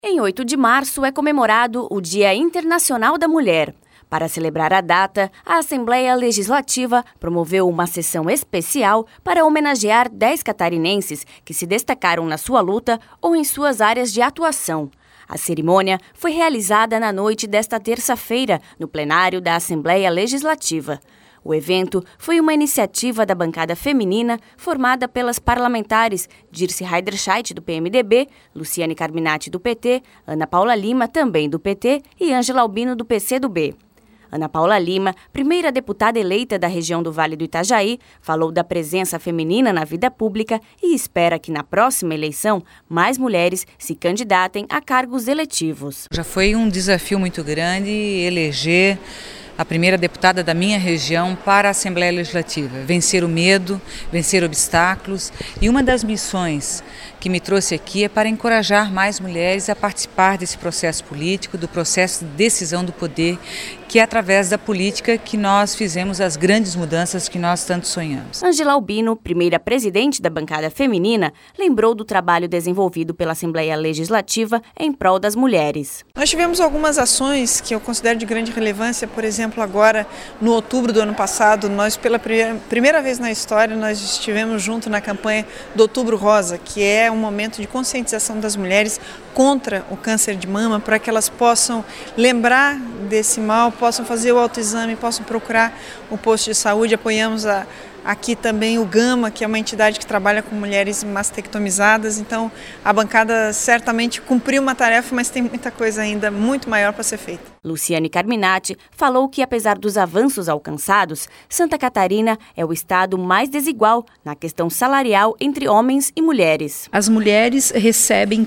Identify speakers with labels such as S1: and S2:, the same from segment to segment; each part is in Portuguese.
S1: Em 8 de março é comemorado o Dia Internacional da Mulher. Para celebrar a data, a Assembleia Legislativa promoveu uma sessão especial para homenagear 10 catarinenses que se destacaram na sua luta ou em suas áreas de atuação. A cerimônia foi realizada na noite desta terça-feira, no plenário da Assembleia Legislativa. O evento foi uma iniciativa da bancada feminina formada pelas parlamentares Dirce Heiderscheit, do PMDB, Luciane Carminati, do PT, Ana Paula Lima, também do PT, e Ângela Albino, do PCdoB. Ana Paula Lima, primeira deputada eleita da região do Vale do Itajaí, falou da presença feminina na vida pública e espera que na próxima eleição mais mulheres se candidatem a cargos eletivos.
S2: Já foi um desafio muito grande eleger a primeira deputada da minha região para a Assembleia Legislativa. Vencer o medo, vencer obstáculos, e uma das missões que me trouxe aqui é para encorajar mais mulheres a participar desse processo político, do processo de decisão do poder, que é através da política que nós fizemos as grandes mudanças que nós tanto sonhamos.
S1: Ângela Albino, primeira presidente da bancada feminina, lembrou do trabalho desenvolvido pela Assembleia Legislativa em prol das mulheres.
S3: Nós tivemos algumas ações que eu considero de grande relevância. Por exemplo, agora no outubro do ano passado, nós pela primeira vez na história nós estivemos junto na campanha do Outubro Rosa, que é um momento de conscientização das mulheres contra o câncer de mama, para que elas possam lembrar desse mal, possam fazer o autoexame, possam procurar o posto de saúde. Apoiamos aqui também o Gama, que é uma entidade que trabalha com mulheres mastectomizadas. Então, a bancada certamente cumpriu uma tarefa, mas tem muita coisa ainda muito maior para ser feita.
S1: Luciane Carminati falou que, apesar dos avanços alcançados, Santa Catarina é o estado mais desigual na questão salarial entre homens e mulheres.
S4: As mulheres recebem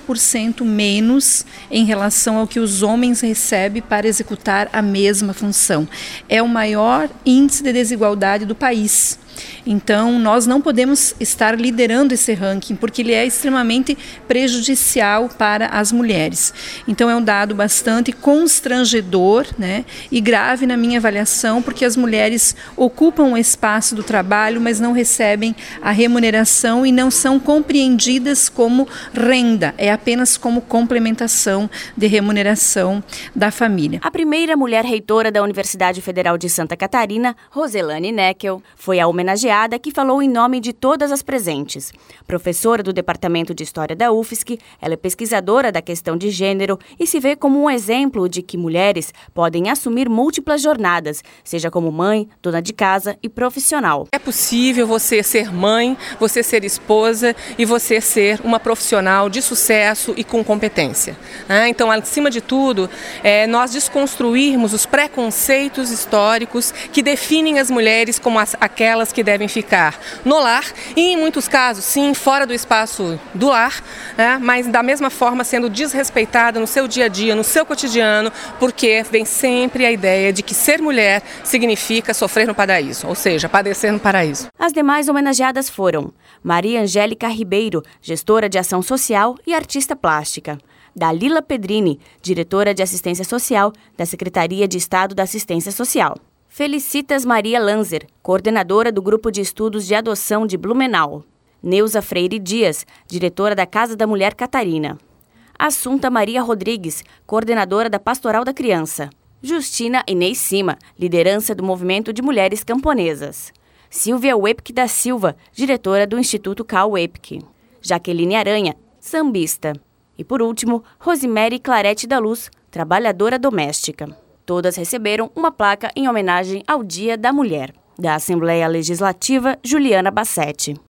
S4: 30% menos em relação ao que os homens recebem para executar a mesma função. É o maior índice de desigualdade do país. Então, nós não podemos estar liderando esse ranking, porque ele é extremamente prejudicial para as mulheres. Então, é um dado bastante constrangedor, né, e grave na minha avaliação, porque as mulheres ocupam o espaço do trabalho, mas não recebem a remuneração e não são compreendidas como renda, é apenas como complementação de remuneração da família.
S1: A primeira mulher reitora da Universidade Federal de Santa Catarina, Roselane Neckel, foi a homenageada que falou em nome de todas as presentes. Professora do Departamento de História da UFSC, ela é pesquisadora da questão de gênero e se vê como um exemplo de que mulheres podem assumir múltiplas jornadas, seja como mãe, dona de casa e profissional.
S5: É possível você ser mãe, você ser esposa e você ser uma profissional de sucesso e com competência. Então, acima de tudo, nós desconstruirmos os preconceitos históricos que definem as mulheres como aquelas que devem ficar no lar e, em muitos casos, sim, fora do espaço do lar, mas da mesma forma sendo desrespeitada no seu dia a dia, no seu cotidiano, porque vem sempre a ideia de que ser mulher significa sofrer no paraíso, ou seja, padecer no paraíso.
S1: As demais homenageadas foram Maria Angélica Ribeiro, gestora de ação social e artista plástica. Dalila Pedrini, diretora de assistência social da Secretaria de Estado da Assistência Social. Felicitas Maria Lanzer, coordenadora do Grupo de Estudos de Adoção de Blumenau. Neuza Freire Dias, diretora da Casa da Mulher Catarina. Assunta Maria Rodrigues, coordenadora da Pastoral da Criança. Justina Inês Cima, liderança do Movimento de Mulheres Camponesas. Silvia Wepke da Silva, diretora do Instituto Cal Wepke. Jaqueline Aranha, sambista. E por último, Rosemary Clarete da Luz, trabalhadora doméstica. Todas receberam uma placa em homenagem ao Dia da Mulher. Da Assembleia Legislativa, Juliana Bassetti.